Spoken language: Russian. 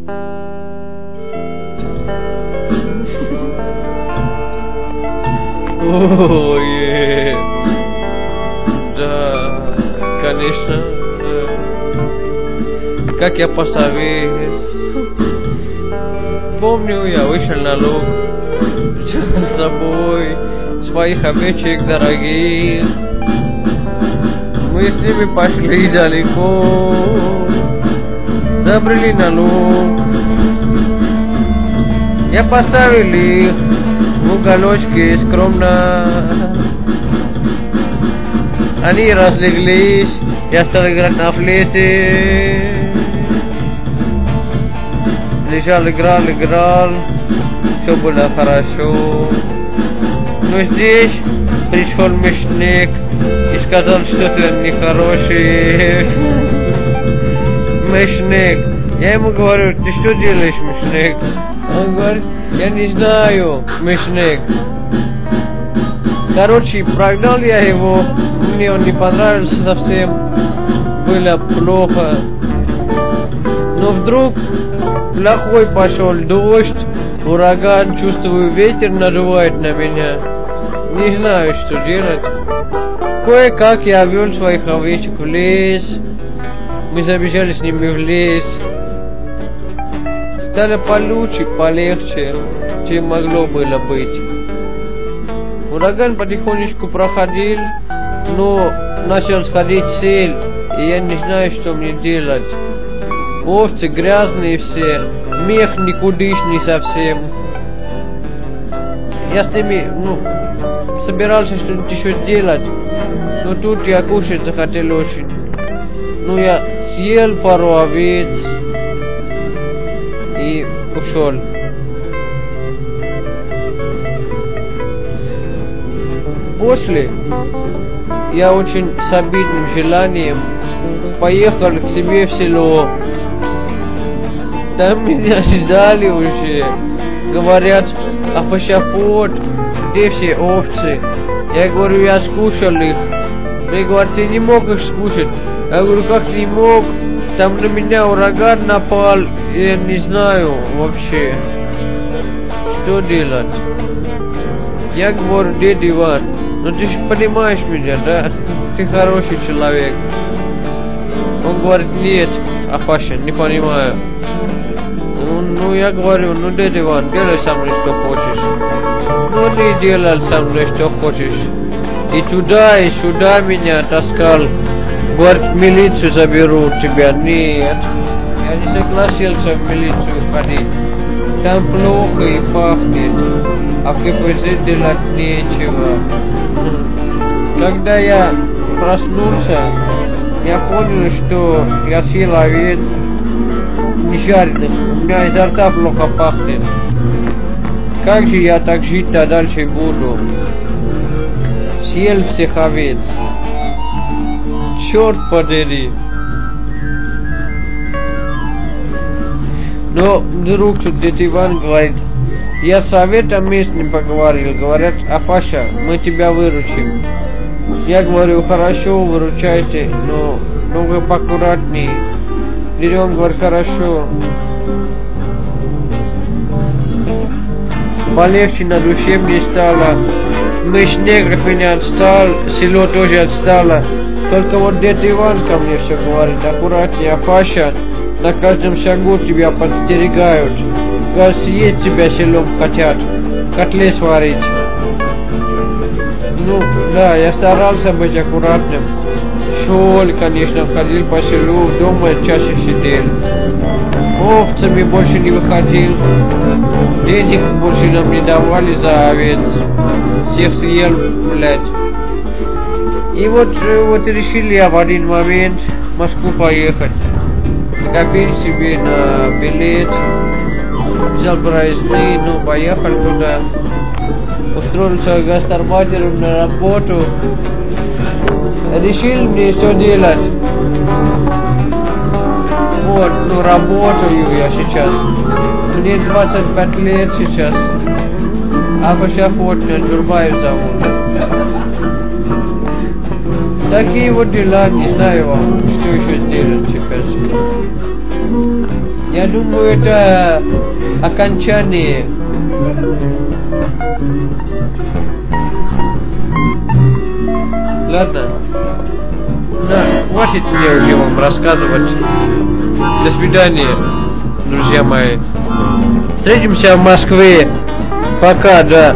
Ой, да, конечно, да. Как я посовец. Помню, я вышел на луг, взял с собой своих овечек дорогих. Мы с ними пошли далеко, забрели на луг. Я поставил их в уголочке скромно. Они разлеглись, я стал играть на флейте. Лежал, играл, все было хорошо. Но здесь пришел мясник и сказал, что ты нехороший. Мясник. Я ему говорю, ты что делаешь, мясник? Он говорит, я не знаю, мясник. Короче, прогнал я его, мне он не понравился совсем, было плохо. Но вдруг плохой пошел дождь, ураган, чувствую, ветер надувает на меня. Не знаю, что делать. Кое-как я вел своих овечек в лес. Мы забежали с ними в лес. Стало получше, полегче, чем могло было быть. Ураган потихонечку проходил, но начал сходить сель, и я не знаю, что мне делать. Овцы грязные все, мех никудышний совсем. Я с ними, собирался что-нибудь еще делать, но тут я кушать захотел очень. Я съел пару овец и ушел. После я очень с обидным желанием поехал к себе в село. Там меня ждали уже. Говорят, Афашафот, где все овцы? Я говорю, я скушал их. Мне говорят, ты не мог их скушать. Я говорю, как не мог? Там на меня ураган напал, и я не знаю вообще, что делать. Я говорю, дядя Иван, ты же понимаешь меня, да? Ты хороший человек. Он говорит, нет, Афаша, не понимаю. Я говорю, дядя Иван, делай со мной что хочешь. Не делал со мной что хочешь. И туда, и сюда меня таскал. Говорит, в милицию заберут тебя. Нет, я не согласился в милицию ходить. Там плохо и пахнет, а в КПЗ делать нечего. Когда я проснулся, я понял, что я съел овец не жареных. У меня изо рта плохо пахнет. Как же я так жить-то дальше буду? Съел всех овец. Черт подери. Но вдруг тут дядя Иван говорит, я с советом местным поговорил. Говорят, Афаша, мы тебя выручим. Я говорю, хорошо, выручайте, но вы поаккуратней. Берем, говорит, хорошо. Полегче на душе мне стало. Мясник от меня отстал, село тоже отстало. Только вот дядя Иван ко мне все говорит, аккуратнее, Афаша, на каждом шагу тебя подстерегают. Говорит, съесть тебя селом хотят, котле сварить. Да, я старался быть аккуратным. Шел, конечно, ходил по селу, дома чаще сидел. Овцами больше не выходил. Денег больше нам не давали за овец. Всех съел, блядь. И вот решили я в один момент в Москву поехать. Копил себе на билет, взял проездные, поехал туда. Устроился гастарбайтером на работу. Решил мне что делать. Работаю я сейчас. Мне 25 лет сейчас. Афашафот меня Джурбаев зовут. Такие вот дела, не знаю вам, что еще делать теперь. Я думаю, это окончание. Ладно. Хватит мне уже вам рассказывать. До свидания, друзья мои. Встретимся в Москве. Пока, да.